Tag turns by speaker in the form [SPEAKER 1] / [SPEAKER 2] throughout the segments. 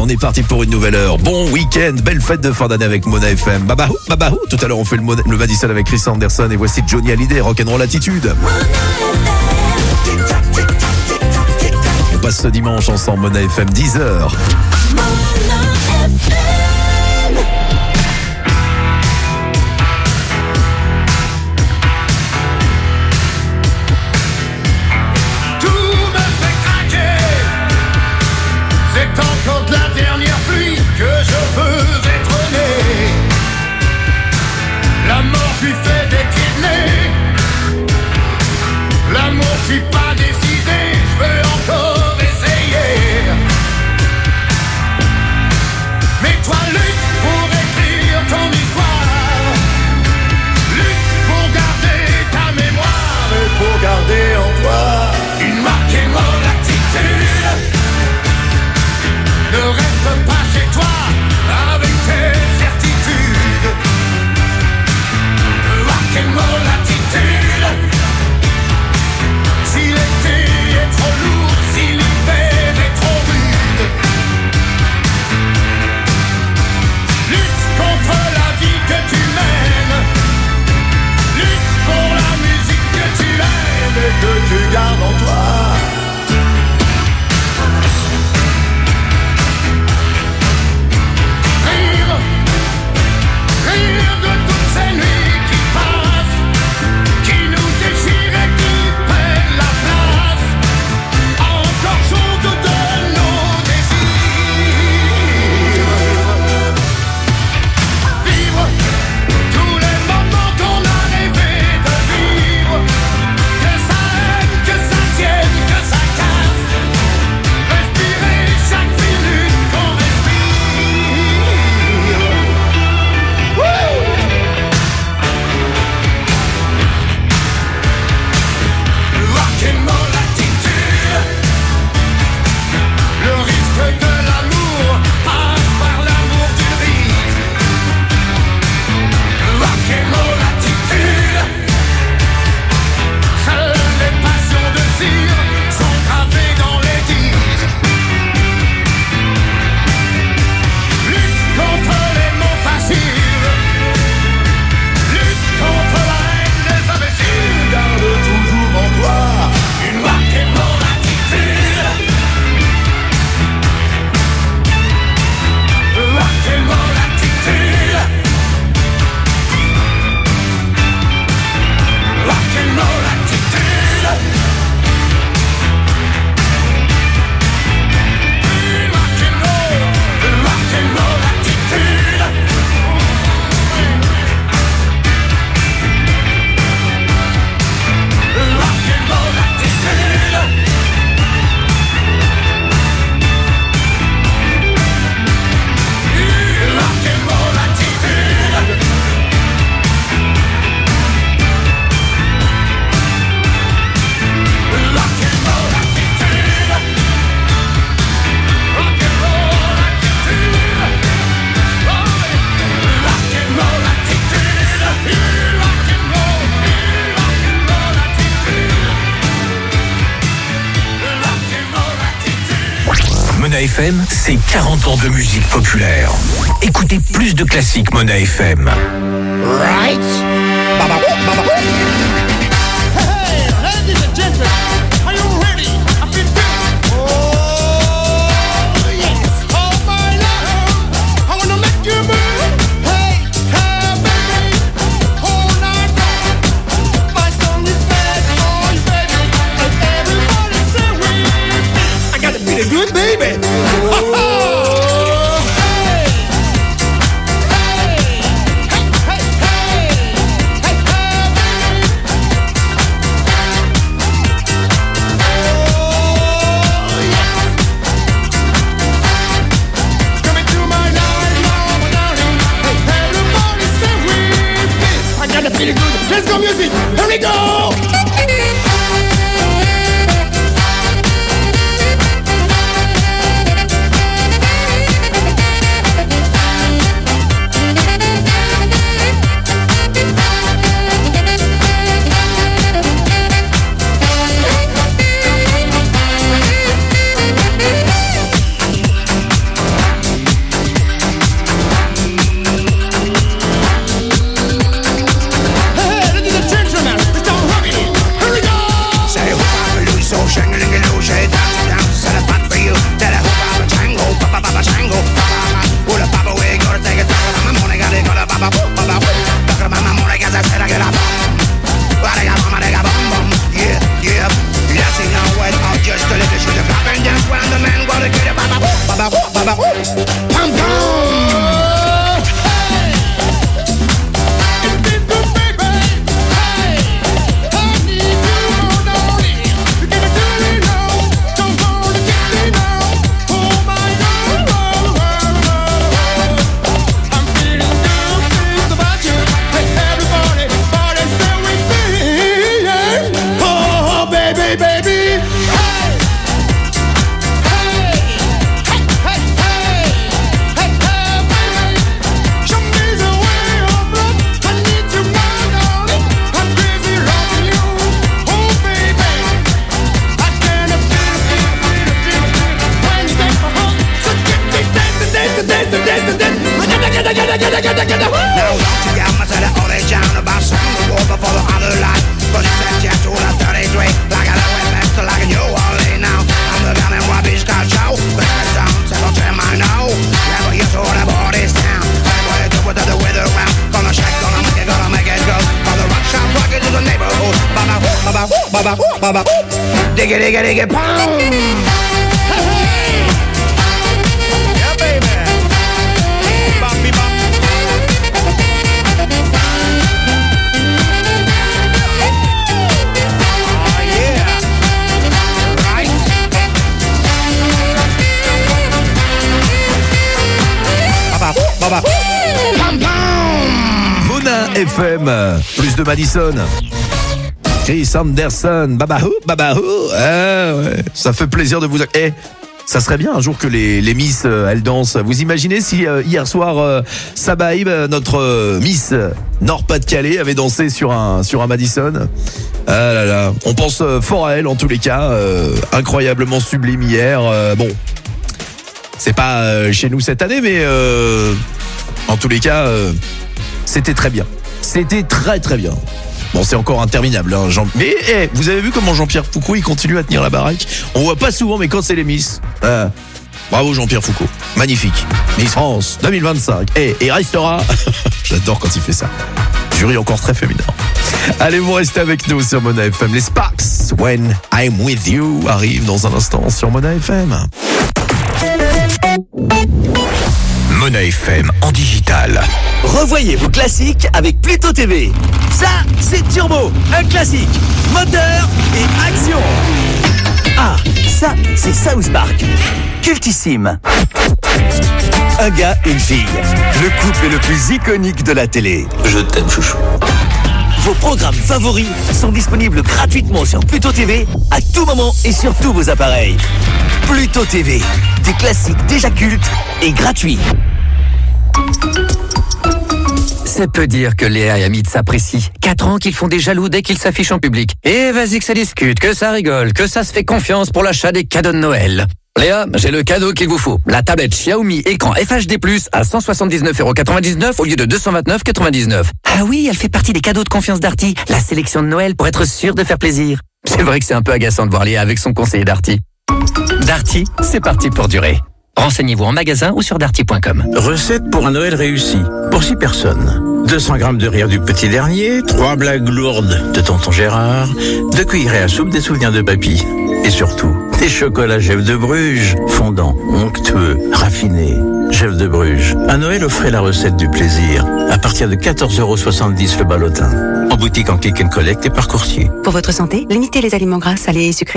[SPEAKER 1] On est parti pour une nouvelle heure. Bon week-end, belle fête de fin d'année avec Mona FM. Babahou, babahou. Tout à l'heure, on fait le Madison avec Chris Anderson et voici Johnny Hallyday, Rock'n'Roll Attitude. On passe ce dimanche ensemble, Mona FM, 10h.
[SPEAKER 2] Encore de la dernière pluie que je veux être né. La mort lui fait des pieds de nez. L'amour je suis pas décidé, je veux encore essayer. Mais toi lutte pour écrire ton histoire. Lutte pour garder ta mémoire et pour garder en toi une marque et mon attitude. Ne reste pas chez toi avec tes certitudes. Rock'n'roll attitude. Si l'été est trop lourd, si l'hiver est trop rude, lutte contre la vie que tu mènes. Lutte pour la musique que tu aimes et que tu gardes en toi. Rire de toutes ces nuits qui passent, qui nous déchirent et qui prennent la place, encore chaude de nos désirs. Vivre tous les moments qu'on a rêvé de vivre, que ça aime, que ça tienne, que ça casse, respirer chaque minute qu'on respire. Rock'n'roll attitude. Le risque de l'amour passe par l'amour du risque. Rock'n'roll attitude. Seules les passions de cire sont gravées dans les disques. Lutte contre les mots faciles. Lutte contre la haine des imbéciles. Garde toujours en toi une rock'n'roll attitude. Rock'n'roll attitude. Rock'n'roll attitude. Rock'n'roll attitude. Rock'n'roll attitude. Rock'n'roll attitude. Rock'n'roll attitude. Rock'n'roll attitude. Rock'n'roll attitude. Rock'n'roll attitude.
[SPEAKER 3] Mona FM, c'est 40 ans de musique populaire. Écoutez plus de classiques Mona FM.
[SPEAKER 2] Right?
[SPEAKER 4] Hey, ladies and gentlemen, are you ready? I feel good. Oh, yes. All my love, I wanna make you move. Hey, hey, baby, all night long. My song is bad, oh, baby, and everybody say with me. I gotta be the good baby.
[SPEAKER 5] Now don't you get much of the origin about setting the war before the other light. But it's that jet to the 33, like I went back to like a New Orleans now. I'm the gun and what beach got show. But I don't settle to my no. Never used to what the body's down. Like what you do with the weather round. Gonna shake, gonna make it go. For the rock shop rocket to the neighborhood. Baba, baba, baba, baba. Diggy, diggy, diggy, pound. Yeah, baby. Bop, me, bop.
[SPEAKER 1] Mona FM, plus de Madison. Chris Anderson, babahou, babahou. Ah ouais, ça fait plaisir de vous. Ça serait bien un jour que les Miss elles dansent. Vous imaginez si hier soir Sabaïb, notre Miss Nord-Pas-de-Calais, avait dansé sur un Madison. Ah là là, on pense fort à elle en tous les cas. Incroyablement sublime hier. Bon, c'est pas chez nous cette année, mais en tous les cas, c'était très bien. C'était très très bien. Bon, c'est encore interminable, hein, mais vous avez vu comment Jean-Pierre Foucault il continue à tenir la baraque. On voit pas souvent, mais quand c'est les Miss, bravo Jean-Pierre Foucault, magnifique. Miss France 2025. Il restera. J'adore quand il fait ça. Jury encore très féminin. Allez, vous restez avec nous sur Mona FM. Les Sparks, When I'm With You, arrivent dans un instant sur Mona FM.
[SPEAKER 3] Mona FM en digital.
[SPEAKER 6] Revoyez vos classiques avec Pluto TV. Ça, c'est turbo, un classique, moteur et action. Ah, ça, c'est South Park, cultissime. Un gars, une fille, le couple le plus iconique de la télé.
[SPEAKER 7] Je t'aime, chouchou.
[SPEAKER 6] Vos programmes favoris sont disponibles gratuitement sur Pluto TV à tout moment et sur tous vos appareils. Pluto TV, des classiques déjà cultes et gratuits.
[SPEAKER 8] Ça peut dire que Léa et Hamid s'apprécient. 4 ans qu'ils font des jaloux dès qu'ils s'affichent en public. Et vas-y que ça discute, que ça rigole, que ça se fait confiance pour l'achat des cadeaux de Noël. Léa, j'ai le cadeau qu'il vous faut. La tablette Xiaomi écran FHD+, à 179,99€ au lieu de 229,99€. Ah oui, elle fait partie des cadeaux de confiance d'Arty, la sélection de Noël pour être sûr de faire plaisir. C'est vrai que c'est un peu agaçant de voir Léa avec son conseiller Darty. Darty, c'est parti pour durer. Renseignez-vous en magasin ou sur darty.com.
[SPEAKER 7] Recette pour un Noël réussi, pour 6 personnes. 200 grammes de rire du petit dernier, 3 blagues lourdes de tonton Gérard, 2 cuillerées à soupe des souvenirs de papy. Et surtout, des chocolats Gève de Bruges, fondants, onctueux, raffinés. Gève de Bruges. À Noël, offrez la recette du plaisir. À partir de 14,70€ le ballotin. En boutique, en click and collect et par coursier.
[SPEAKER 9] Pour votre santé, limitez les aliments gras, salés et sucrés.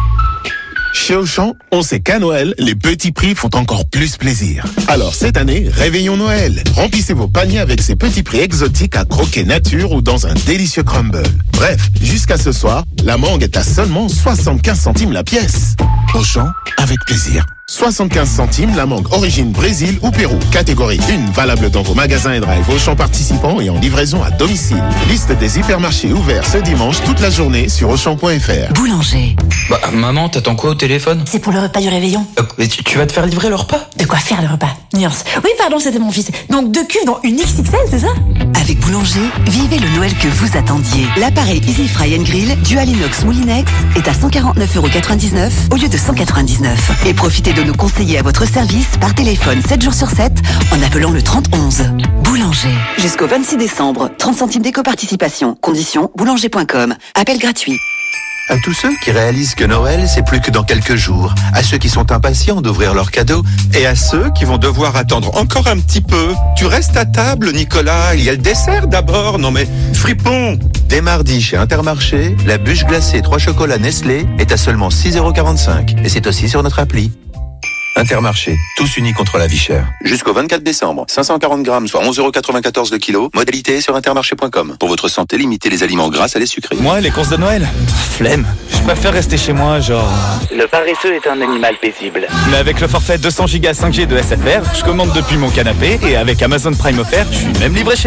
[SPEAKER 10] Chez Auchan, on sait qu'à Noël, les petits prix font encore plus plaisir. Alors cette année, réveillons Noël. Remplissez vos paniers avec ces petits prix exotiques à croquer nature ou dans un délicieux crumble. Bref, jusqu'à ce soir, la mangue est à seulement 75 centimes la pièce. Auchan, avec plaisir. 75 centimes la mangue origine Brésil ou Pérou. Catégorie 1, valable dans vos magasins et drive Auchan participants et en livraison à domicile. Liste des hypermarchés ouverts ce dimanche toute la journée sur Auchan.fr.
[SPEAKER 9] Boulanger.
[SPEAKER 11] Bah, maman, t'attends quoi au téléphone?
[SPEAKER 12] C'est pour le repas du réveillon.
[SPEAKER 11] Mais tu vas te faire livrer le repas?
[SPEAKER 12] De quoi faire le repas? Nuance. Oui, pardon, c'était mon fils. Donc 2 cuves dans une XXL, c'est ça?
[SPEAKER 9] Avec Boulanger, vivez le Noël que vous attendiez. L'appareil Easy Fry & Grill Dual Inox Moulinex est à 149,99€ au lieu de 199. Et profitez de nos conseillers à votre service par téléphone 7 jours sur 7 en appelant le 3011. Boulanger. Jusqu'au 26 décembre, 30 centimes d'éco-participation. Conditions boulanger.com. Appel gratuit.
[SPEAKER 13] À tous ceux qui réalisent que Noël, c'est plus que dans quelques jours. À ceux qui sont impatients d'ouvrir leurs cadeaux. Et à ceux qui vont devoir attendre encore un petit peu. Tu restes à table, Nicolas. Il y a le dessert d'abord. Non mais, fripon. Dès mardi, chez Intermarché, la bûche glacée 3 chocolats Nestlé est à seulement 6,45€. Et c'est aussi sur notre appli. Intermarché, tous unis contre la vie chère. Jusqu'au 24 décembre, 540 grammes, soit 11,94€ le kilo. Modalité sur intermarché.com. Pour votre santé, limitez les aliments gras à les sucrés.
[SPEAKER 14] Moi, les courses de Noël, flemme. Je préfère rester chez moi, genre...
[SPEAKER 15] Le paresseux est un animal paisible.
[SPEAKER 14] Mais avec le forfait 200 Go 5G de SFR, je commande depuis mon canapé et avec Amazon Prime offert, je suis même livré chez moi.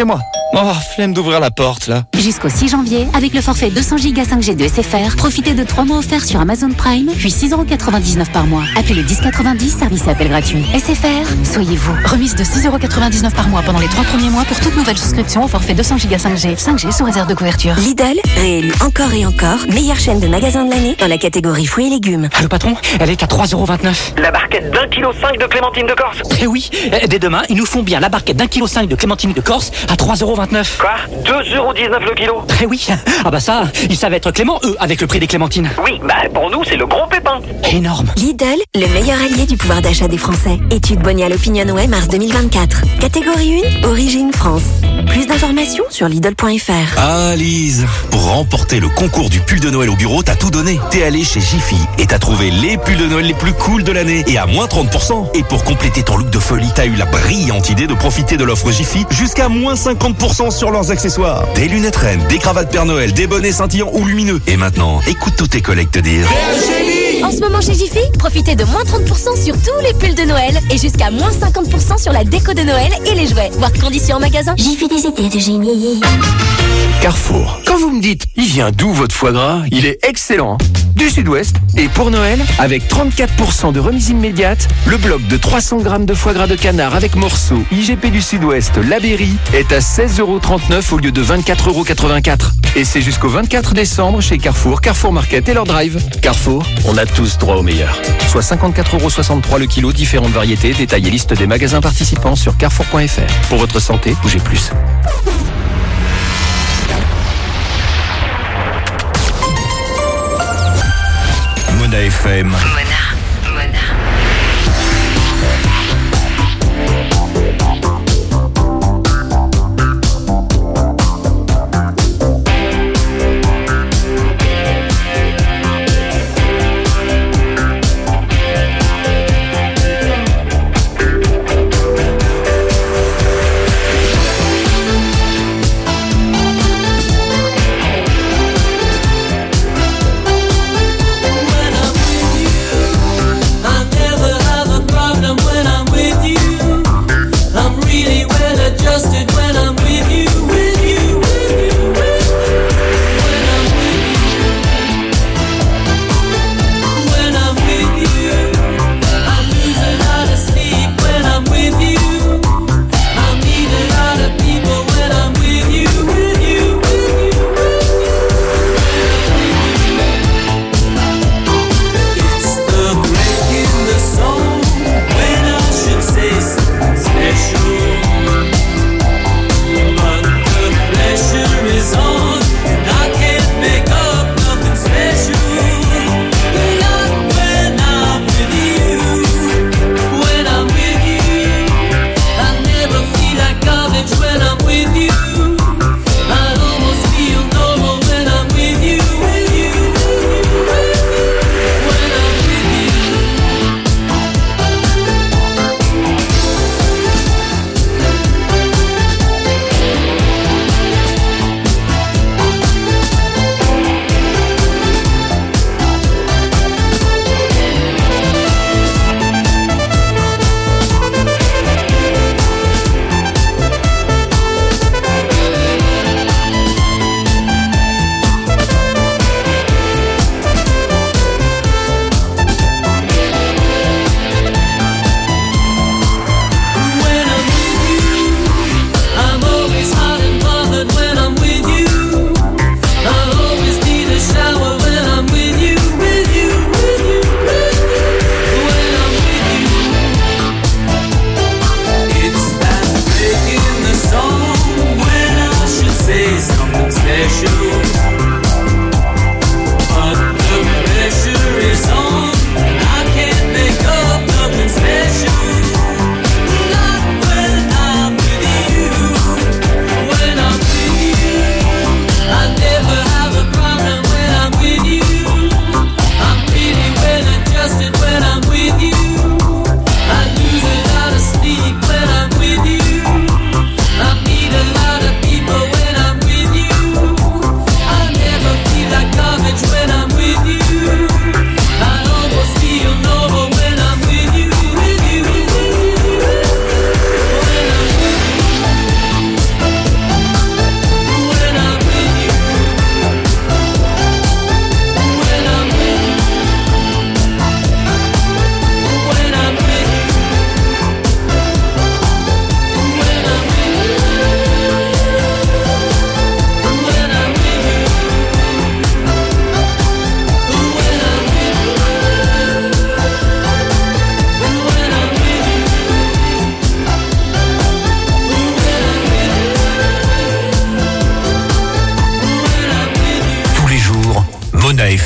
[SPEAKER 14] Oh, flemme d'ouvrir la porte, là.
[SPEAKER 16] Jusqu'au 6 janvier, avec le forfait 200 Go 5G de SFR, profitez de 3 mois offerts sur Amazon Prime, puis 6,99€ par mois. Appelez le 1090, service et appel gratuit. SFR, soyez vous. Remise de 6,99€ par mois pendant les 3 premiers mois pour toute nouvelle souscription au forfait 200 Go 5G. 5G sous réserve de couverture.
[SPEAKER 17] Lidl, réélu encore et encore, meilleure chaîne de magasins de l'année dans la catégorie fruits et légumes.
[SPEAKER 18] Allô patron, elle est à 3,29€.
[SPEAKER 15] La barquette d'1,5 kg de clémentine de Corse.
[SPEAKER 18] Eh oui, dès demain, ils nous font bien la barquette d'1,5 kg de clémentine de Corse à 3,29€.
[SPEAKER 15] Quoi 2,19€ le kilo.
[SPEAKER 18] Eh oui, ah bah ça, ils savent être cléments, eux, avec le prix des clémentines.
[SPEAKER 15] Oui, bah pour nous, c'est le gros pépin.
[SPEAKER 18] Énorme.
[SPEAKER 17] Lidl, le meilleur allié du pouvoir d'achat des Français. Étude Bonial Opinionway mars 2024. Catégorie 1, origine France. Plus d'informations sur Lidl.fr.
[SPEAKER 3] Ah Lise, pour remporter le concours du pull de Noël au bureau, t'as tout donné. T'es allé chez Jiffy et t'as trouvé les pulls de Noël les plus cool de l'année et à moins 30%. Et pour compléter ton look de folie, t'as eu la brillante idée de profiter de l'offre Jiffy jusqu'à moins 50% sur leurs accessoires. Des lunettes reines, des cravates Père Noël, des bonnets scintillants ou lumineux. Et maintenant, écoute tous tes collègues te dire...
[SPEAKER 19] En ce moment chez Jiffy, profitez de moins 30% sur tous les pulls de Noël et jusqu'à moins 50% sur la déco de Noël et les jouets. Voir conditions en magasin.
[SPEAKER 17] Jiffy des idées de génie.
[SPEAKER 20] Carrefour. Quand vous me dites, il vient d'où votre foie gras? Il est excellent. Du Sud-Ouest. Et pour Noël, avec 34% de remise immédiate, le bloc de 300 grammes de foie gras de canard avec morceaux IGP du Sud-Ouest, La Berry, est à 16,39€ au lieu de 24,84€. Et c'est jusqu'au 24 décembre chez Carrefour, Carrefour Market et leur drive. Carrefour, on a tous droit au meilleur. Soit 54,63€ le kilo, différentes variétés, détail et liste des magasins participants sur carrefour.fr. Pour votre santé, bougez plus.
[SPEAKER 3] Mona FM.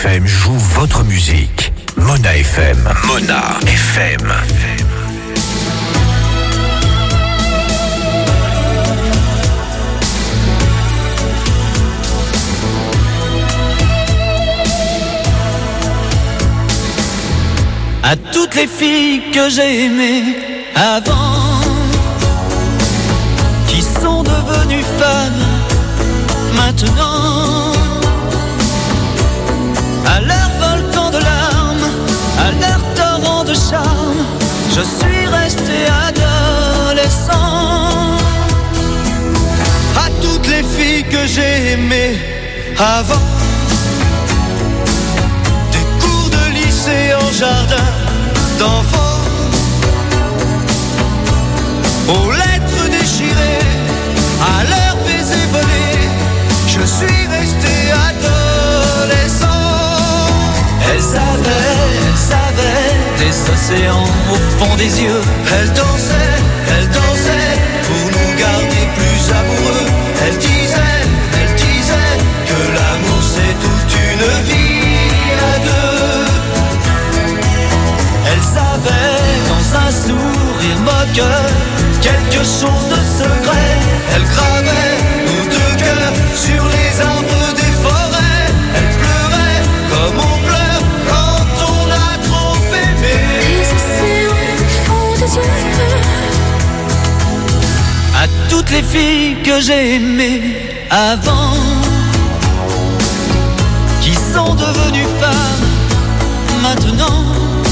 [SPEAKER 21] FM joue votre musique. Mona FM. Mona FM.
[SPEAKER 22] À toutes les filles que j'ai aimées avant, qui sont devenues femmes maintenant, à leur volcan de larmes, à leur torrent de charme, je suis resté adolescent. À toutes les filles que j'ai aimées avant, des cours de lycée en jardin d'enfants, aux lettres déchirées, à leurs baisers volés, je suis resté adolescent. Elles avaient des océans au fond des yeux. Elles dansaient pour nous garder plus amoureux. Elles disaient que l'amour c'est toute une vie à deux. Elles avaient dans un sourire moqueur quelque chose de secret. Elles gravaient nos deux cœurs sur les arbres des forêts. Elles pleuraient comme on pleure quand on a trop aimé.
[SPEAKER 2] Les océans au fond des yeux.
[SPEAKER 22] À toutes les filles que j'ai aimées avant, qui sont devenues femmes maintenant,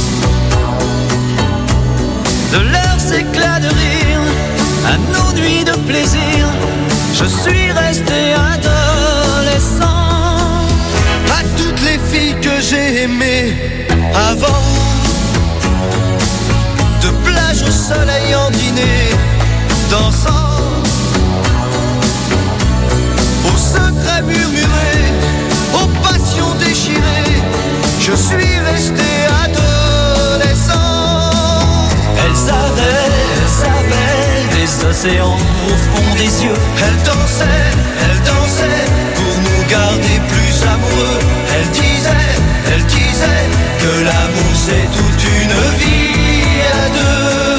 [SPEAKER 22] de leurs éclats de rire à nos nuits de plaisir, je suis resté adolescent. À toutes les filles que j'ai aimées avant, de plage au soleil en dîner, dansant, aux secrets murmurés, aux passions déchirées, je suis resté adolescent. Elles avaient des océans au fond des yeux. Elles dansaient pour nous garder plus amoureux. Elles disaient que l'amour c'est toute une vie à deux.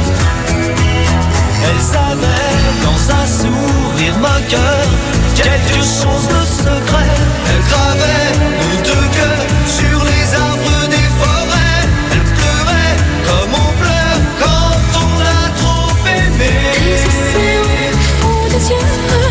[SPEAKER 22] Elles avaient dans un sourire moqueur quelque chose de secret. Elles gravaient nos deux cœurs sur les arbres des forêts. Elles pleuraient comme on pleure quand on a trop aimé.
[SPEAKER 2] Les océans au fond des yeux.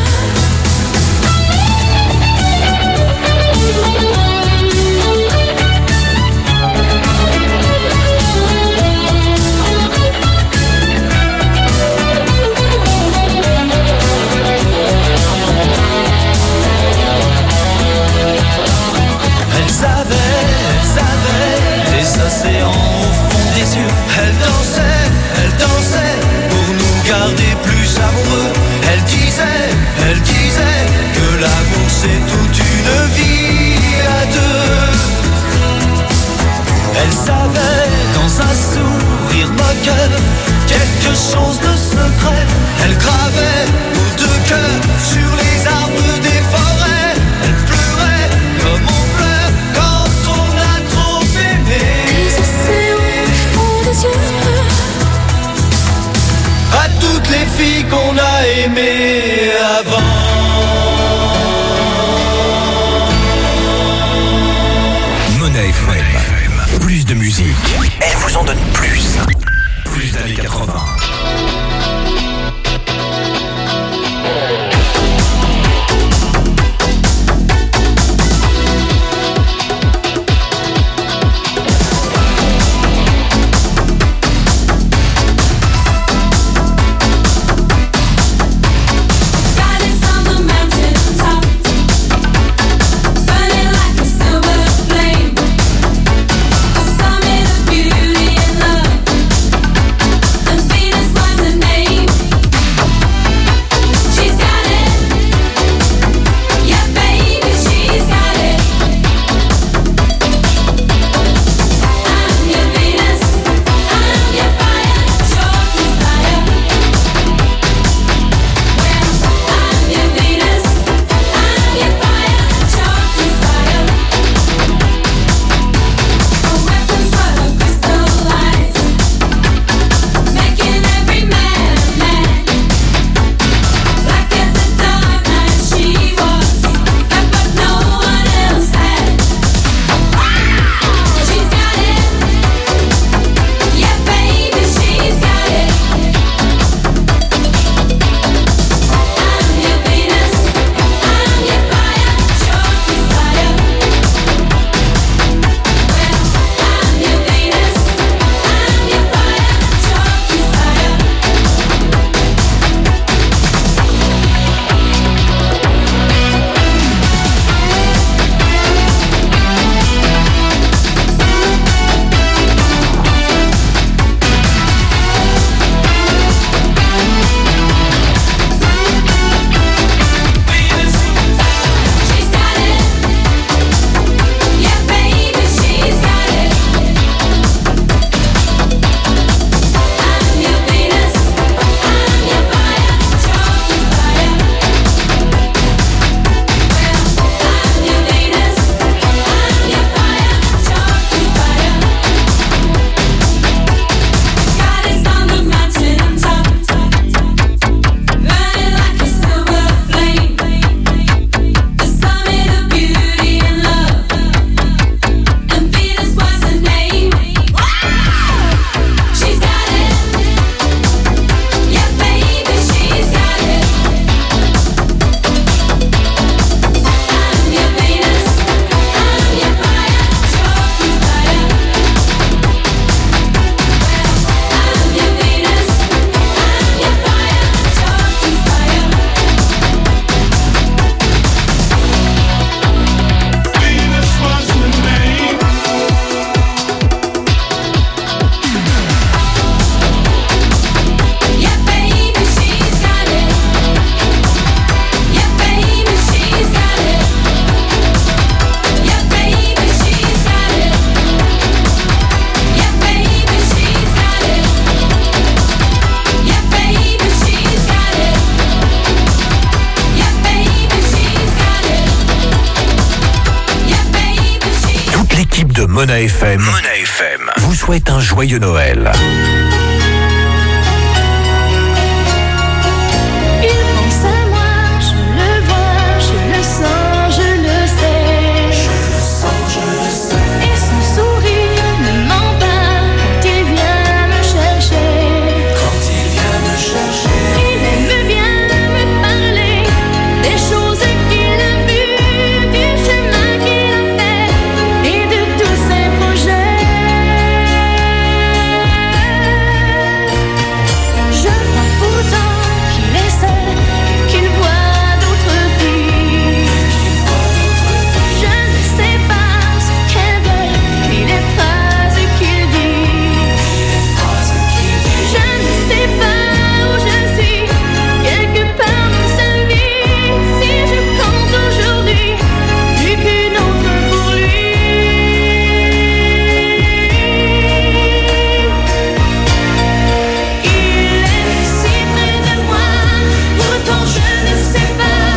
[SPEAKER 22] Elles avaient des océans au fond des yeux. Elles dansaient pour nous garder plus amoureux. Elles disaient que l'amour c'est toute une vie à deux. Elles avaient dans un sourire moqueur quelque chose de secret. Elles gravaient nos deux cœurs sur les arbres des forêts. Elles pleuraient comme on pleure quand on a trop aimé.
[SPEAKER 2] Les océans au fond des yeux.
[SPEAKER 22] À toutes les filles qu'on a aimées avant.
[SPEAKER 21] Mona FM. Plus de musique. Elle vous en donne plus. Plus d'années 80.
[SPEAKER 2] Goddess on the mountain top, burning like a silver flame, a summit of beauty and love.
[SPEAKER 21] Mona FM vous souhaite un joyeux Noël.
[SPEAKER 2] Il pense à moi, je le vois, je le sens, je le sais. Je le sens, je le sais. Et son sourire ne ment pas quand il vient me chercher. Quand il vient me chercher. Il aime bien me parler des choses qu'il a vues, du chemin qu'il a fait et de tous ses projets. Je crois pourtant qu'il est seul, qu'il voit d'autres filles. Je ne sais pas ce qu'elle veut, ni les phrases qu'il dit. Je ne sais pas où je suis, quelque part dans sa vie. Si je compte aujourd'hui, plus qu'une autre pour lui. Il est si près de moi, pourtant je ne sais pas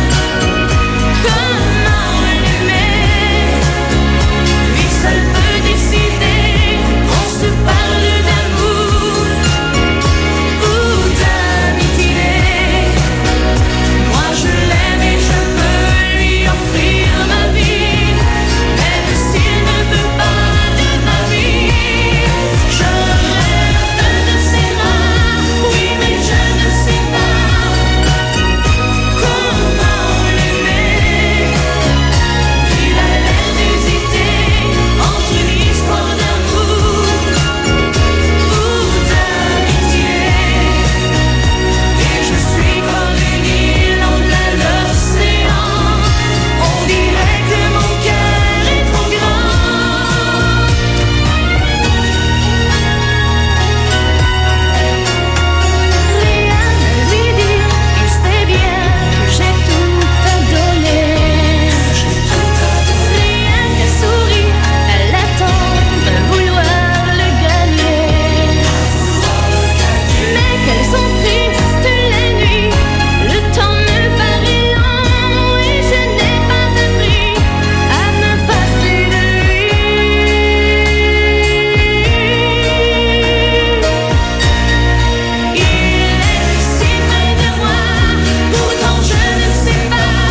[SPEAKER 2] comment l'aimer. Lui seul peut décider qu'on se parle d'amour ou d'amitié. Moi je l'aime et je peux lui offrir ma vie, même s'il ne veut pas de ma vie. Je rêve de ses bras, oui mais je ne sais pas comment l'aimer. Il a l'air d'hésiter entre une histoire d'amour ou d'amitié. Et je suis comme une île en plein océan. On dirait que mon cœur est trop grand. Rien à lui dire, il sait bien que j'ai tout à donner. Rien qu'à sourire, à l'attendre, à vouloir le gagner. Mais qu'elles sont tristes les nuits, le temps me paraît long et je n'ai pas appris à me passer de lui. Il est si près de moi, pourtant je ne sais pas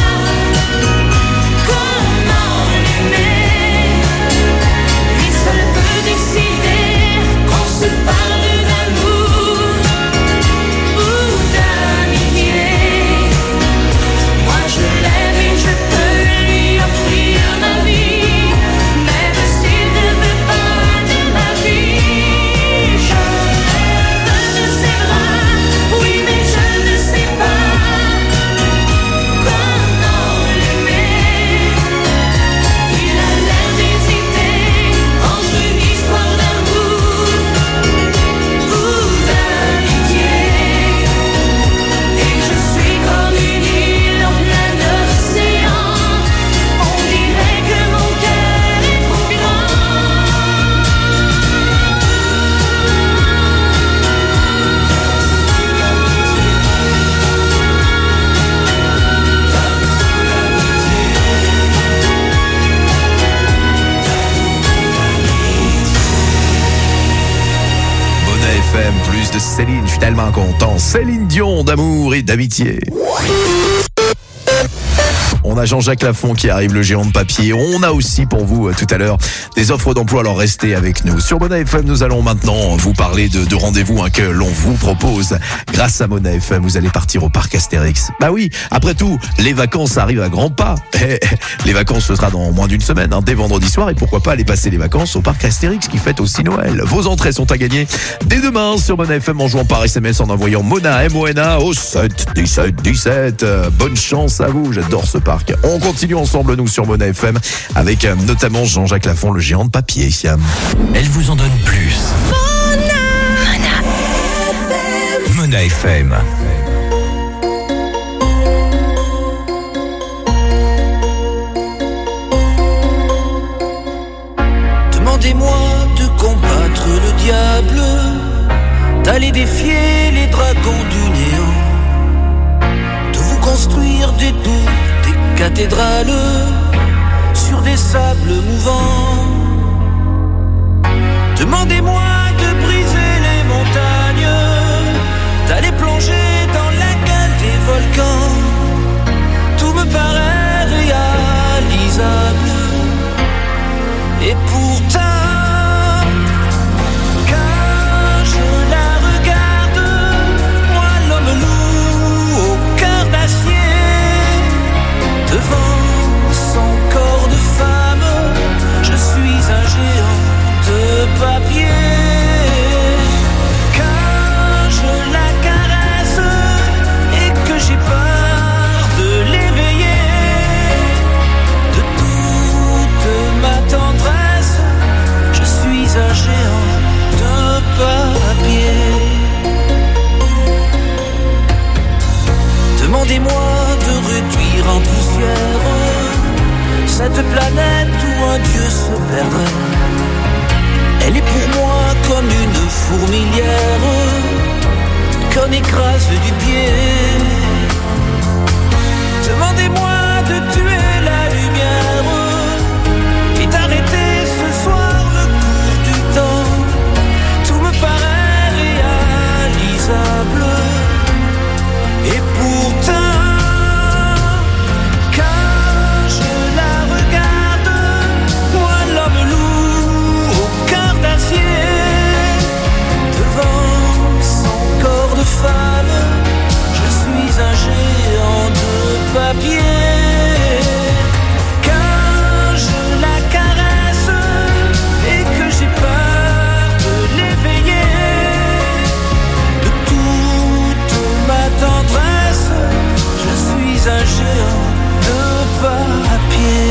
[SPEAKER 2] comment l'aimer. Lui seul peut décider qu'on se parle d'amour ou d'amitié. Moi je l'aime et je peux lui offrir ma vie, même s'il ne veut pas de ma vie. Je rêve de ses bras, oui mais je ne sais pas comment l'aimer. Il a l'air d'hésiter entre une histoire d'amour ou d'amitié. Et je suis comme une île en plein océan. On dirait que mon cœur est trop
[SPEAKER 1] Mona FM, plus de Céline, je suis tellement content. Céline Dion d'amour et d'amitié. On a Jean-Jacques Lafont qui arrive, le géant de papier. On a aussi pour vous tout à l'heure des offres d'emploi, alors restez avec nous. Sur Mona FM, nous allons maintenant vous parler de rendez-vous que l'on vous propose. Grâce à Mona FM, vous allez partir au parc Astérix. Bah oui, après tout, les vacances arrivent à grands pas. Les vacances, ce sera dans moins d'une semaine, dès vendredi soir. Et pourquoi pas aller passer les vacances au parc Astérix qui fête aussi Noël. Vos entrées sont à gagner dès demain sur Mona FM en jouant par SMS en envoyant Mona, M-O-N-A au 7 17 17. Bonne chance à vous, j'adore ce parc. On continue ensemble, nous, sur Mona FM, avec notamment Jean-Jacques Lafont, le géant de papier.
[SPEAKER 21] Elle vous en donne plus. Mona FM.
[SPEAKER 22] Demandez-moi de combattre le diable, d'aller défier les dragons du néant, de vous construire des tours, des cathédrales sur des sables mouvants. fourmilière qu'on écrase du pied. Demandez-moi de tuer la lumière et d'arrêter ce soir le cours du temps. Tout me paraît réalisable et pourtant quand je la regarde, moi l'homme loup au cœur d'acier, devant son corps de femme, je suis un géant de papier. Quand je la caresse et que j'ai peur de l'éveiller, de toute ma tendresse, je suis un géant de papier.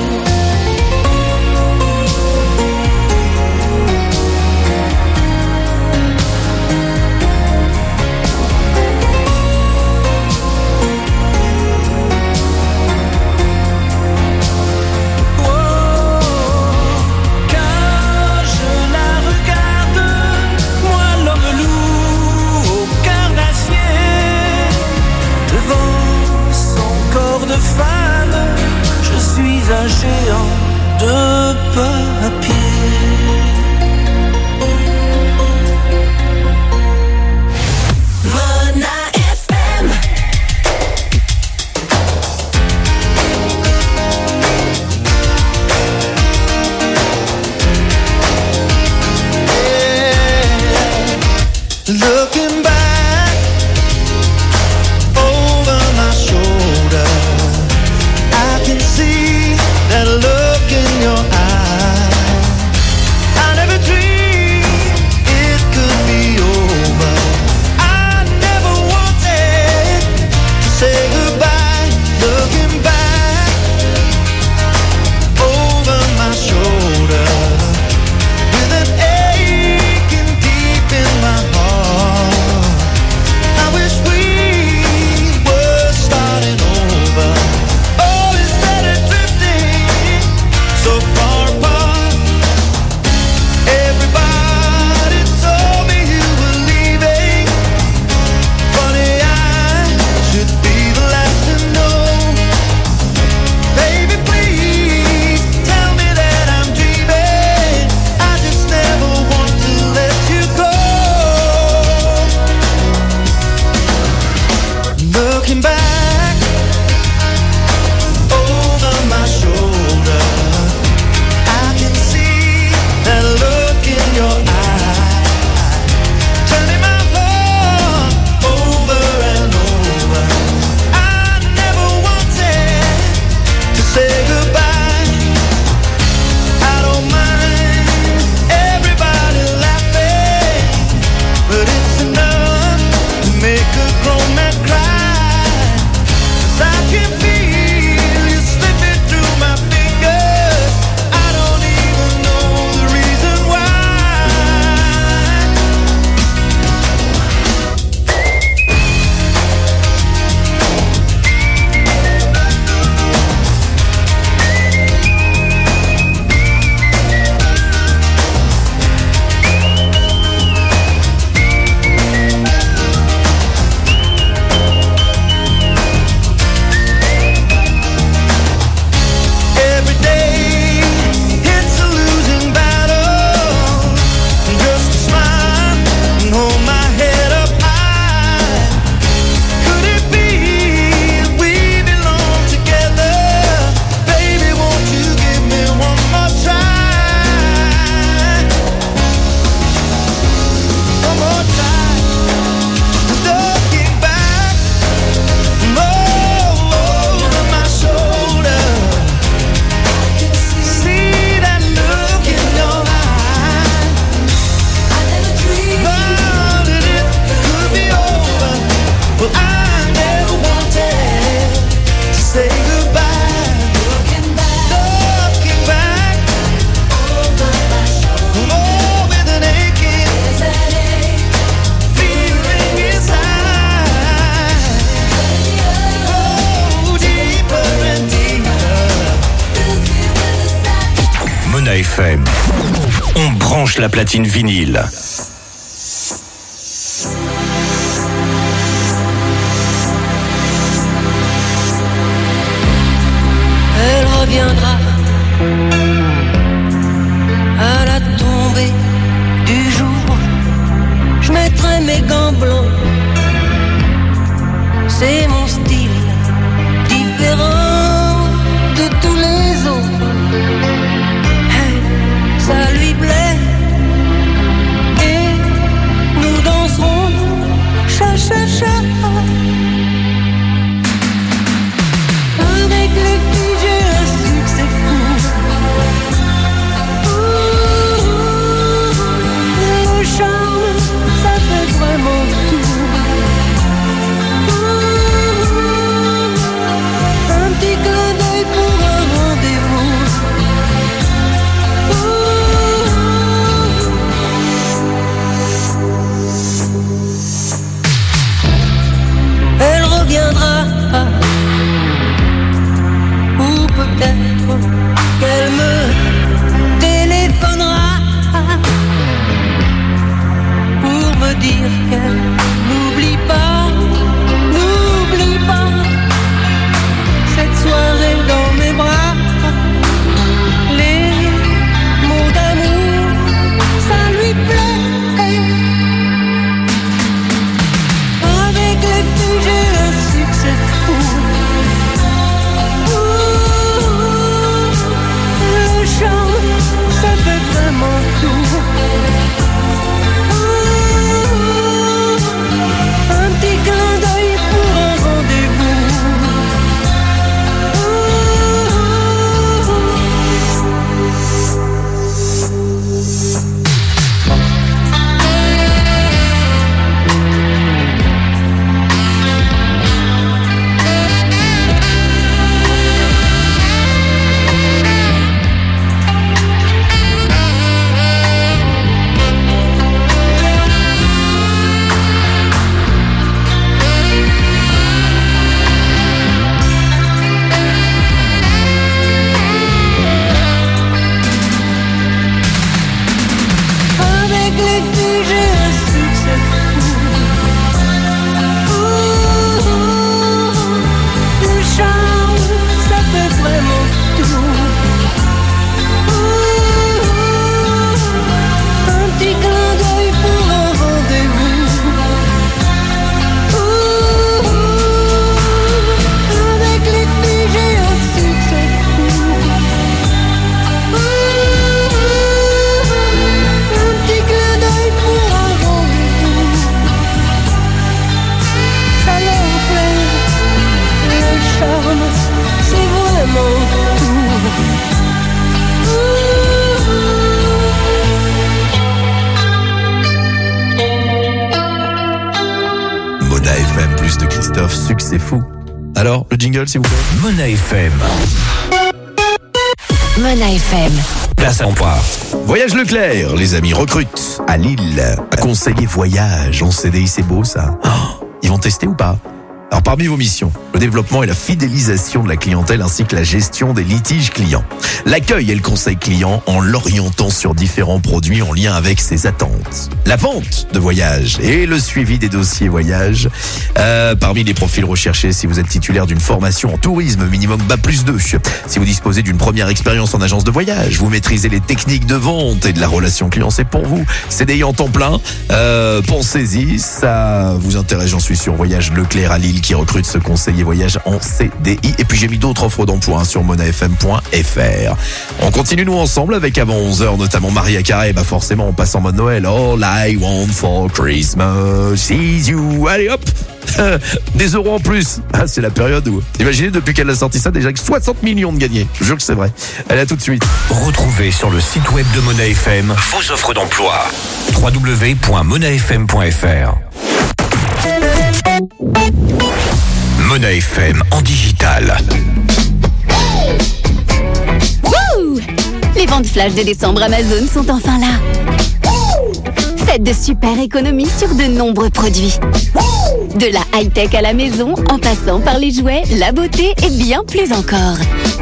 [SPEAKER 22] Femme, je suis un géant de papier.
[SPEAKER 2] Mona FM.
[SPEAKER 22] Looking back over my shoulder, I can see that look in your eye. I never dreamed it could be over. I never wanted to say goodbye. Looking back over my shoulder, with an aching deep in my heart, I wish we were starting over. Oh, instead of drifting so far apart. Everybody told me you were leaving. Funny, I should be the last to know. Baby, please tell me that I'm dreaming. I just never want to let you go. Looking back over my shoulder, I can see that look in your eye, turning my heart over and over. I never wanted to say goodbye. I don't mind everybody laughing, but it's enough to make a grown man cry. 'Cause I can feel you slipping through my fingers. I don't even know the reason why. Every day it's a losing battle. Just a smile and hold my head up high. Could it be we belong together? Baby, won't you give me one more try? One more time. Looking back over my shoulder, see that look in your eye. I never dreamed that it could be over. Well, I never wanted to say goodbye. Looking back over my shoulder, oh, with an aching feeling inside. Oh, deeper and deeper.
[SPEAKER 21] Mona FM. On branche la platine vinyle.
[SPEAKER 2] des gants blancs. C'est mon style, différent de tous les autres. Hey, ça lui plaît. Et nous danserons cha-cha-cha. Avec les filles, j'ai un succès fou. Le charme, ça fait vraiment tout. Un petit clin d'œil pour un rendez-vous. Elle reviendra. Ou peut-être qu'elle me téléphonera pour me dire qu'elle n'oublie pas cette soirée dans mes bras. Les mots d'amour, ça lui plaît. Avec les filles, j'ai un succès fou. Le charme, ça fait vraiment tout. Un petit clin d'œil pour un rendez-vous. Avec les filles, j'ai un succès fou. Le charme, ça fait vraiment tout. Un petit clin d'œil pour un rendez-vous. Avec les filles, j'ai un succès fou. Un petit clin d'œil pour un rendez-vous. Ça leur plaît. Le charme, c'est vraiment
[SPEAKER 1] Mona FM, plus de Christophe, succès fou. Alors, le jingle, s'il vous plaît.
[SPEAKER 21] Mona FM.
[SPEAKER 16] Mona FM.
[SPEAKER 21] Place à l'emploi.
[SPEAKER 1] Voyage Leclerc, les amis, recrutent à Lille. Conseiller voyage en CDI, c'est beau ça. Oh, ils vont tester ou pas? Alors parmi vos missions, le développement et la fidélisation de la clientèle ainsi que la gestion des litiges clients. L'accueil et le conseil client en l'orientant sur différents produits en lien avec ses attentes. La vente de voyages et le suivi des dossiers voyages. Parmi les profils recherchés, si vous êtes titulaire d'une formation en tourisme minimum BA+2, si vous disposez d'une première expérience en agence de voyage, vous maîtrisez les techniques de vente et de la relation client, c'est pour vous. CDI en temps plein, pensez-y, ça vous intéresse, j'en suis sûr. Voyage Leclerc à Lille qui recrute ce conseiller voyage en CDI. Et puis j'ai mis d'autres offres d'emploi sur monafm.fr. On continue nous ensemble avec avant 11h notamment Maria Carey. Bah forcément on passe en mode Noël. All I want for Christmas is you. Allez hop. Des euros en plus. Ah, c'est la période où, imaginez depuis qu'elle a sorti ça déjà avec 60 millions de gagnés. Je jure que c'est vrai. Allez, à tout de suite.
[SPEAKER 21] Retrouvez sur le site web de Mona FM vos offres d'emploi. www.monafm.fr. Mona FM en digital.
[SPEAKER 16] Wouh! Les ventes flash de décembre Amazon sont enfin là. Faites de super économies sur de nombreux produits. De la high-tech à la maison, en passant par les jouets, la beauté et bien plus encore.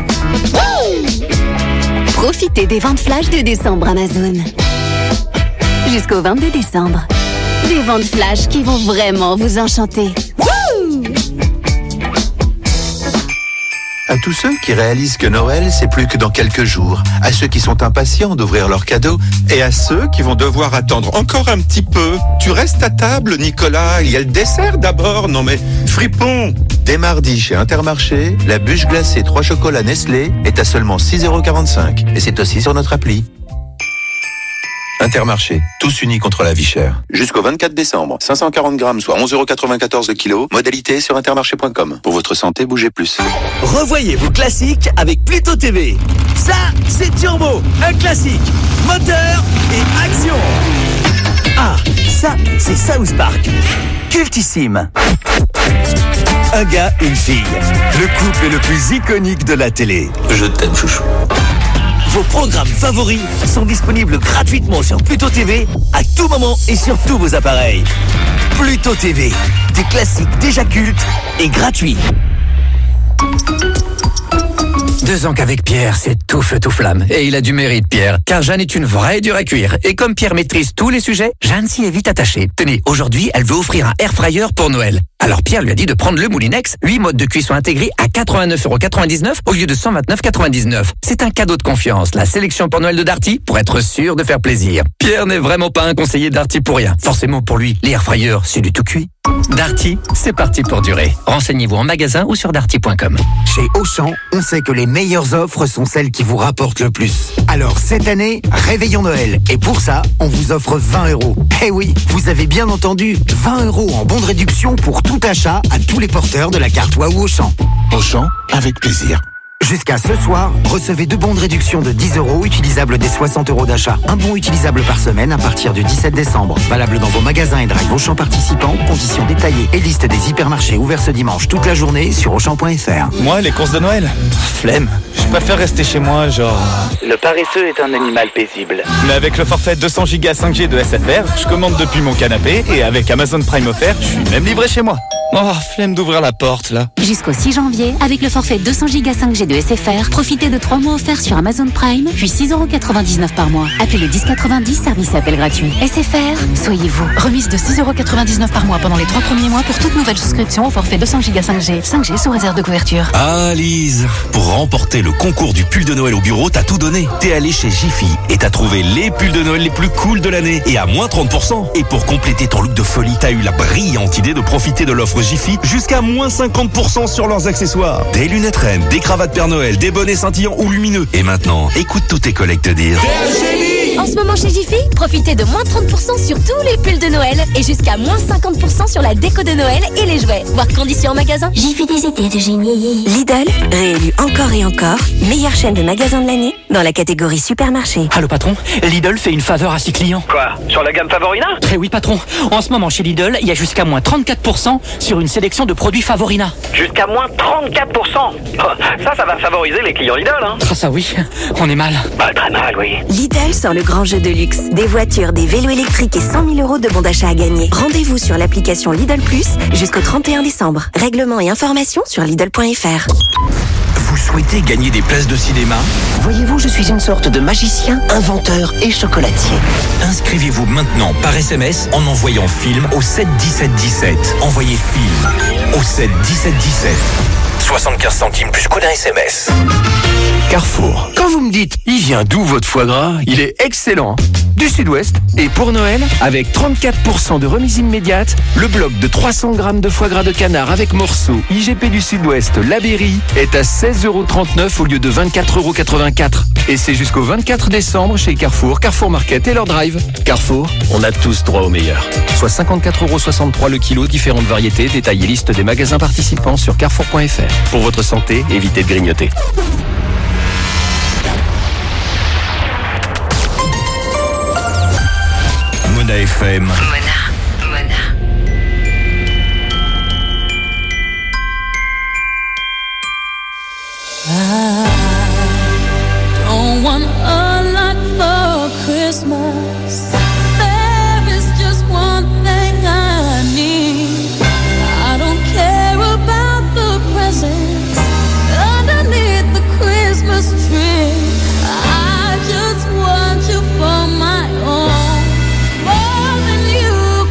[SPEAKER 16] Profitez des ventes flash de décembre Amazon. Jusqu'au 22 décembre. Des ventes flash qui vont vraiment vous enchanter.
[SPEAKER 13] À tous ceux qui réalisent que Noël, c'est plus que dans quelques jours. À ceux qui sont impatients d'ouvrir leurs cadeaux. Et à ceux qui vont devoir attendre encore un petit peu. Tu restes à table, Nicolas. Il y a le dessert d'abord. Non mais, fripon! Dès mardi, chez Intermarché, la bûche glacée 3 chocolats Nestlé est à seulement 6,45 €. Et c'est aussi sur notre appli. Intermarché, tous unis contre la vie chère. Jusqu'au 24 décembre, 540 grammes, soit 11,94 € le kilo. Modalité sur intermarché.com. Pour votre santé, bougez plus.
[SPEAKER 6] Revoyez vos classiques avec Pluto TV. Ça, c'est Turbo, un classique. Moteur et action. Ah, ça, c'est South Park. Cultissime. Un gars, une fille. Le couple le plus iconique de la télé.
[SPEAKER 3] Je t'aime, chouchou.
[SPEAKER 6] Vos programmes favoris sont disponibles gratuitement sur Pluto TV à tout moment et sur tous vos appareils. Pluto TV, des classiques déjà cultes et gratuits.
[SPEAKER 8] 2 ans qu'avec Pierre, c'est tout feu tout flamme. Et il a du mérite, Pierre, car Jeanne est une vraie dure à cuire. Et comme Pierre maîtrise tous les sujets, Jeanne s'y est vite attachée. Tenez, aujourd'hui, elle veut offrir un air fryer pour Noël. Alors Pierre lui a dit de prendre le Moulinex, 8 modes de cuisson intégrés à 89,99 € au lieu de 129,99 €. C'est un cadeau de confiance, la sélection pour Noël de Darty, pour être sûr de faire plaisir. Pierre n'est vraiment pas un conseiller Darty pour rien. Forcément pour lui, les air fryers, c'est du tout cuit. Darty, c'est parti pour durer. Renseignez-vous en magasin ou sur darty.com.
[SPEAKER 4] Chez Auchan, on sait que les meilleures offres sont celles qui vous rapportent le plus. Alors cette année, réveillons Noël. Et pour ça, on vous offre 20 €. Eh oui, vous avez bien entendu, 20 € en bon de réduction pour tout achat à tous les porteurs de la carte Waouh Auchan.
[SPEAKER 10] Auchan, avec plaisir.
[SPEAKER 4] Jusqu'à ce soir, recevez 2 bons de réduction de 10 € utilisables dès 60 € d'achat. Un bon utilisable par semaine à partir du 17 décembre. Valable dans vos magasins et drive Auchan participants. Conditions détaillées et liste des hypermarchés ouverts ce dimanche toute la journée sur Auchan.fr.
[SPEAKER 14] Moi, les courses de Noël, flemme. Je préfère rester chez moi, genre...
[SPEAKER 11] Le paresseux est un animal paisible.
[SPEAKER 14] Mais avec le forfait 200 Go 5G de SFR, je commande depuis mon canapé et avec Amazon Prime offert, je suis même livré chez moi. Oh, flemme d'ouvrir la porte, là.
[SPEAKER 16] Jusqu'au 6 janvier, avec le forfait 200 Go 5G de SFR, profitez de 3 mois offerts sur Amazon Prime, puis 6,99 € par mois. Appelez le 1090, service appel gratuit. SFR, soyez vous.
[SPEAKER 12] Remise de 6,99 € par mois pendant les 3 premiers mois pour toute nouvelle souscription au forfait 200 Go 5G. 5G sous réserve de couverture.
[SPEAKER 3] Ah Lise, pour remporter le concours du pull de Noël au bureau, t'as tout donné. T'es allé chez Jiffy et t'as trouvé les pulls de Noël les plus cool de l'année et à moins 30%. Et pour compléter ton look de folie, t'as eu la brillante idée de profiter de l'offre Jiffy jusqu'à moins 50% sur leurs accessoires. Des lunettes reines, des cravates Père Noël, des bonnets scintillants ou lumineux. Et maintenant, écoute tous tes collègues te dire...
[SPEAKER 19] En ce moment chez Jiffy, profitez de moins 30% sur tous les pulls de Noël et jusqu'à moins 50% sur la déco de Noël et les jouets. Voir conditions en magasin.
[SPEAKER 17] Jiffy des idées de génie. Lidl, réélu encore et encore, meilleure chaîne de magasins de l'année dans la catégorie supermarché.
[SPEAKER 18] Allô patron, Lidl fait une faveur à ses clients.
[SPEAKER 15] Quoi? Sur la gamme Favorina?
[SPEAKER 18] Eh oui patron, en ce moment chez Lidl, il y a jusqu'à moins 34% sur une sélection de produits Favorina.
[SPEAKER 15] Jusqu'à moins 34%. Ça va favoriser les clients Lidl, hein?
[SPEAKER 18] Ah ça oui, on est mal.
[SPEAKER 15] Bah très mal, oui.
[SPEAKER 17] Lidl sort le grand jeu de luxe. Des voitures, des vélos électriques et 100 000 € de bons d'achat à gagner. Rendez-vous sur l'application Lidl Plus jusqu'au 31 décembre. Règlements et informations sur Lidl.fr.
[SPEAKER 21] Vous souhaitez gagner des places de cinéma?
[SPEAKER 5] Voyez-vous, je suis une sorte de magicien, inventeur et chocolatier.
[SPEAKER 21] Inscrivez-vous maintenant par SMS en envoyant film au 7 17 17. Envoyez film au 7 17 17. 75 centimes plus coût d'un SMS.
[SPEAKER 20] Carrefour. Quand vous me dites, il vient d'où votre foie gras? Il est excellent. Du Sud-Ouest. Et pour Noël, avec 34% de remise immédiate, le bloc de 300 grammes de foie gras de canard avec morceaux IGP du Sud-Ouest, La Berry, est à 16,39 € au lieu de 24,84 €. Et c'est jusqu'au 24 décembre chez Carrefour, Carrefour Market et leur drive. Carrefour, on a tous droit au meilleur. Soit 54,63 € le kilo, différentes variétés, détail et liste des magasins participants sur carrefour.fr. Pour votre santé, évitez de grignoter.
[SPEAKER 21] Mona FM.
[SPEAKER 2] I don't want a lot for Christmas. There is just one thing I need. I don't care about the presents underneath the Christmas tree. I just want you for my own, more than you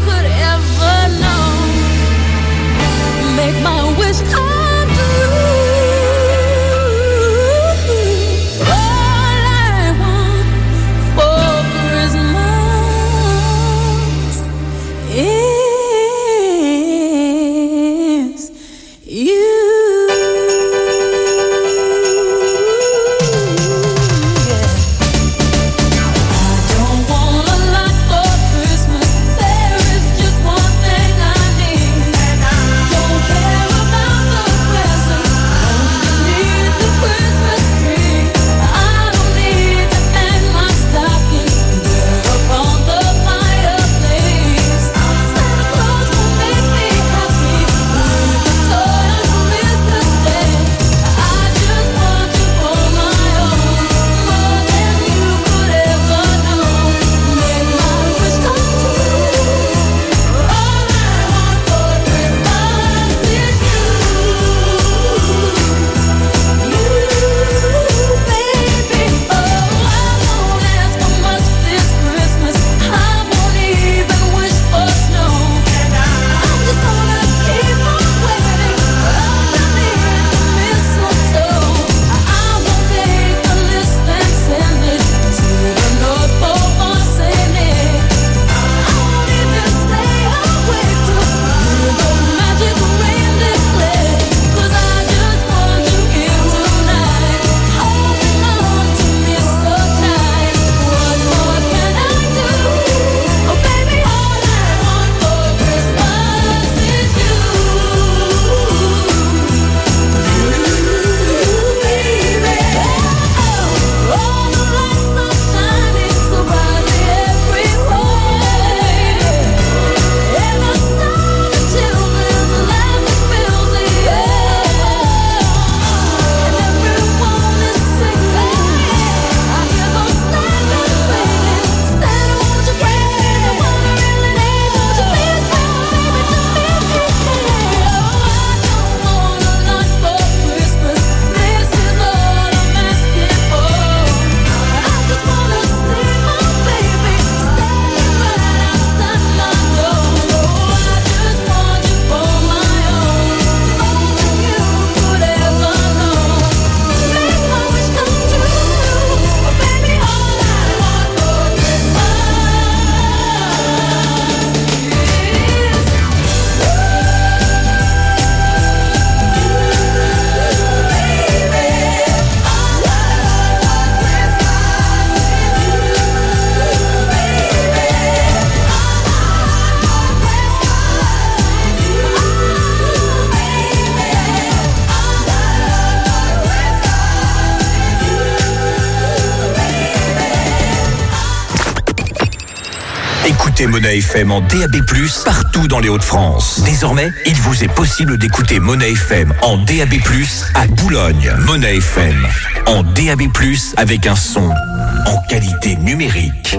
[SPEAKER 21] Écoutez Mona FM en DAB+, partout dans les Hauts-de-France. Désormais, il vous est possible d'écouter Mona FM en DAB+, à Boulogne. Mona FM en DAB+, avec un son en qualité numérique.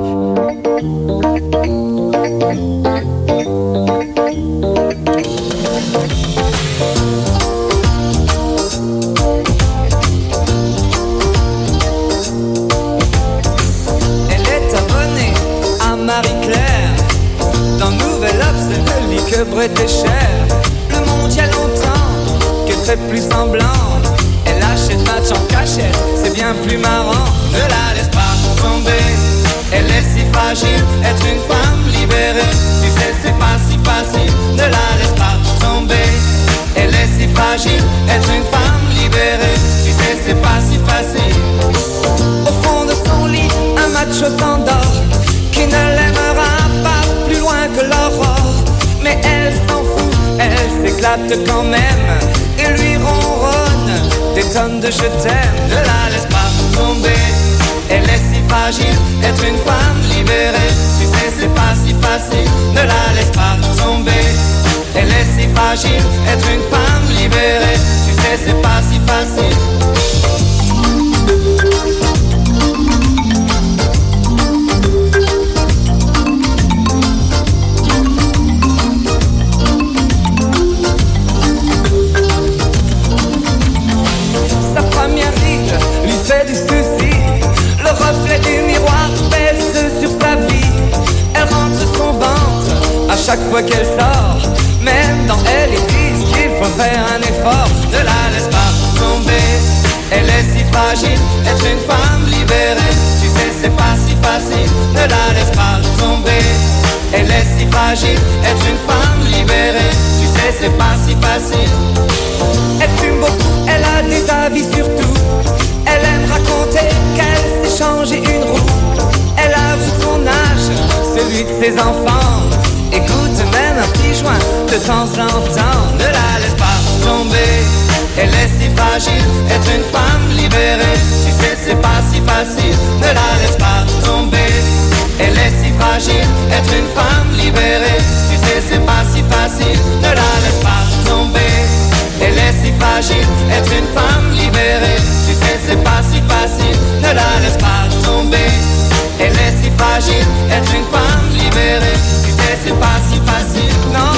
[SPEAKER 2] Marie-Claire, dans Nouvel Obs, elle lit que Brett est cher. Le monde y a longtemps qu'elle fait plus semblant. Elle achète match en cachette, c'est bien plus marrant. Ne la laisse pas tomber, elle est si fragile. Être une femme libérée, tu sais c'est pas si facile. Ne la laisse pas tomber, elle est si fragile. Être une femme libérée, tu sais c'est pas si facile. Au fond de son lit, un macho s'endort, qui ne l'aimera pas plus loin que l'aurore. Mais elle s'en fout, elle s'éclate quand même et lui ronronne des tonnes de je t'aime. Ne la laisse pas tomber, elle est si fragile. Être une femme libérée, tu sais c'est pas si facile. Ne la laisse pas tomber, elle est si fragile. Être une femme libérée, tu sais c'est pas si facile. Fait du souci, le reflet du miroir pèse sur sa vie. Elle rentre son ventre à chaque fois qu'elle sort. Même dans elle ils disent qu'il faut faire un effort. Ne la laisse pas tomber, elle est si fragile. Être une femme libérée, tu sais c'est pas si facile. Ne la laisse pas tomber, elle est si fragile. Être une femme libérée, tu sais c'est pas si facile. Elle fume beaucoup, elle a des avis sur tout. Elle aime raconter qu'elle s'est changé une roue. Elle avoue son âge, celui de ses enfants. Écoute même un petit joint de temps en temps. Ne la laisse pas tomber, elle est si fragile. Être une femme libérée, tu sais c'est pas si facile. Ne la laisse pas tomber, elle est si fragile. Être une femme libérée, tu sais c'est pas si facile. Ne la laisse pas tomber, elle est si fragile. Être une femme libérée, tu sais c'est pas si facile. Ne la laisse pas tomber, elle est si fragile. Être une femme libérée, tu sais c'est pas si facile. Non.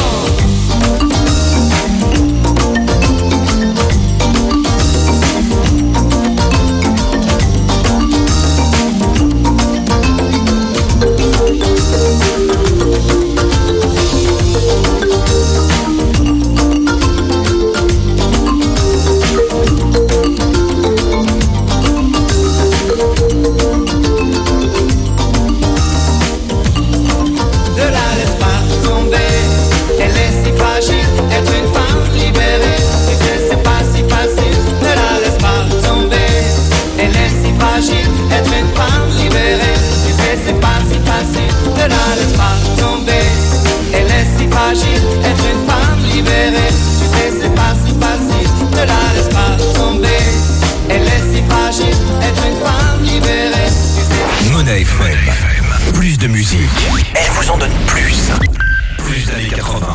[SPEAKER 2] Être une femme libérée, tu sais c'est pas si facile. Ne la laisse pas tomber, elle est si fragile. Être une femme libérée, tu sais c'est pas si facile. Ne la laisse pas tomber, elle est si fragile. Être une femme libérée, tu sais.
[SPEAKER 21] Mona FM, plus de musique, elle vous en donne plus. Plus d'années 80.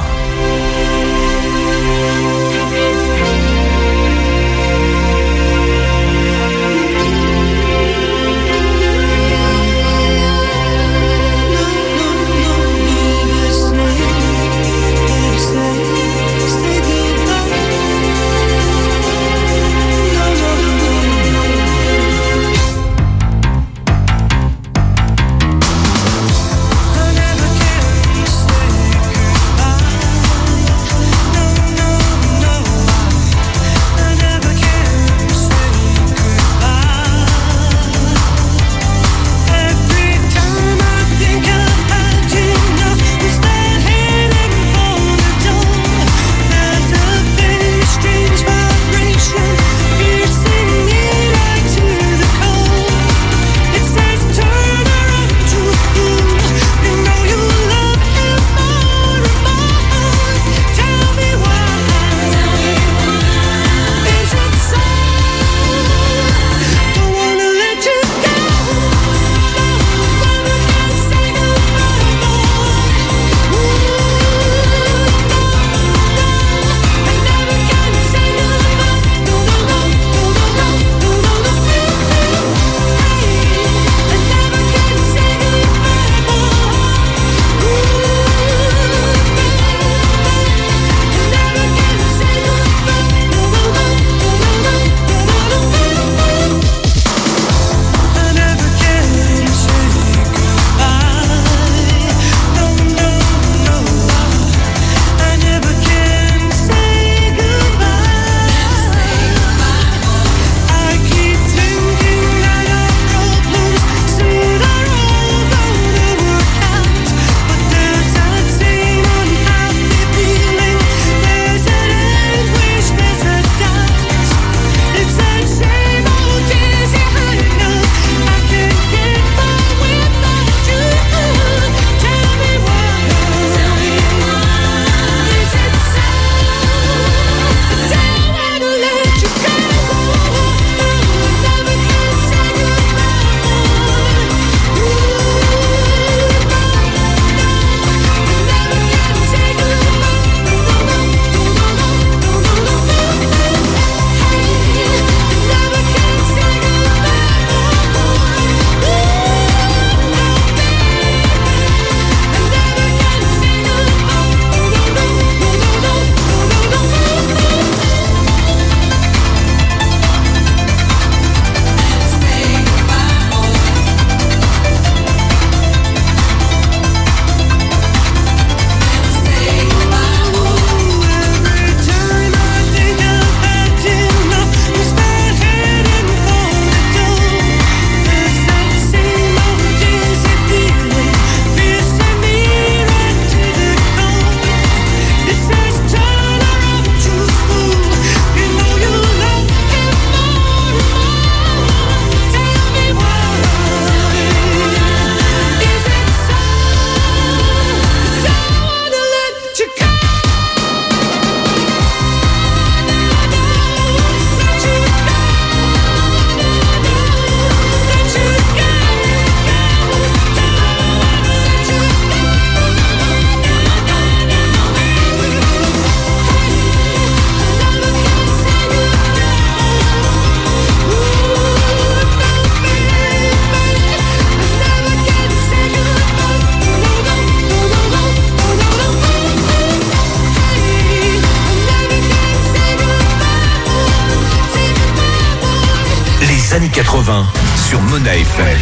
[SPEAKER 21] 80 sur Monnaie FM.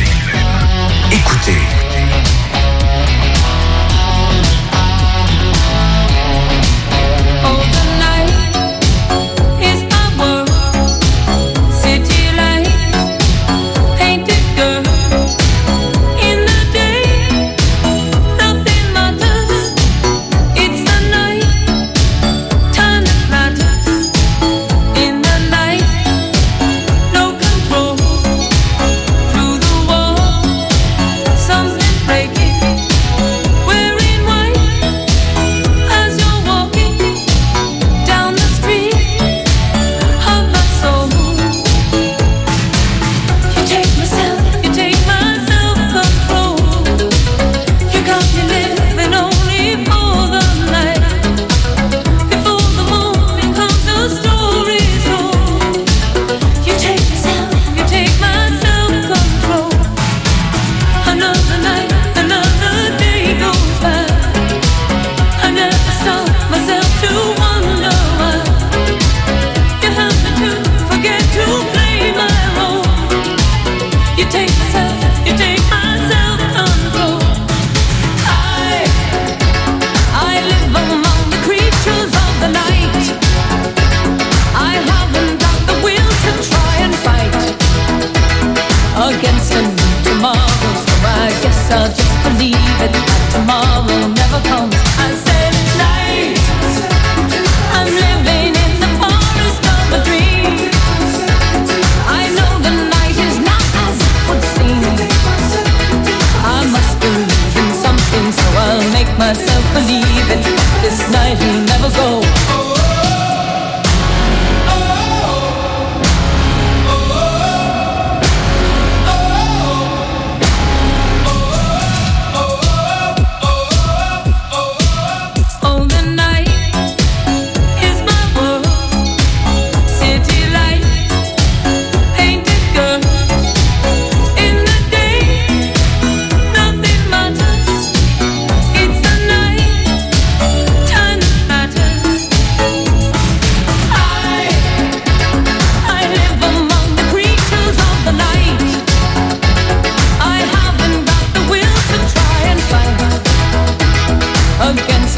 [SPEAKER 21] Écoutez.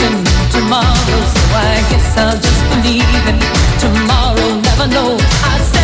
[SPEAKER 2] Tomorrow, so I guess I'll just believe it. Tomorrow, never know. I say